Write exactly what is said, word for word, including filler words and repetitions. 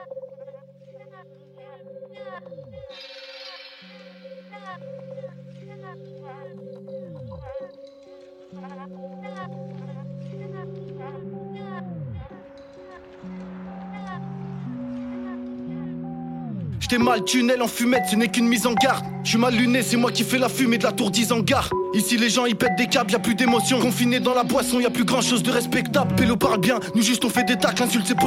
J't'ai mal tunnel en fumette, ce n'est qu'une mise en garde. J'suis mal luné, c'est moi qui fais la fumée de la tour d'Isengard. Ici les gens ils pètent des câbles, y'a plus d'émotion. Confiné dans la boisson, y'a plus grand chose de respectable. Pélo parle bien, nous juste on fait des tacles, insulte c'est pour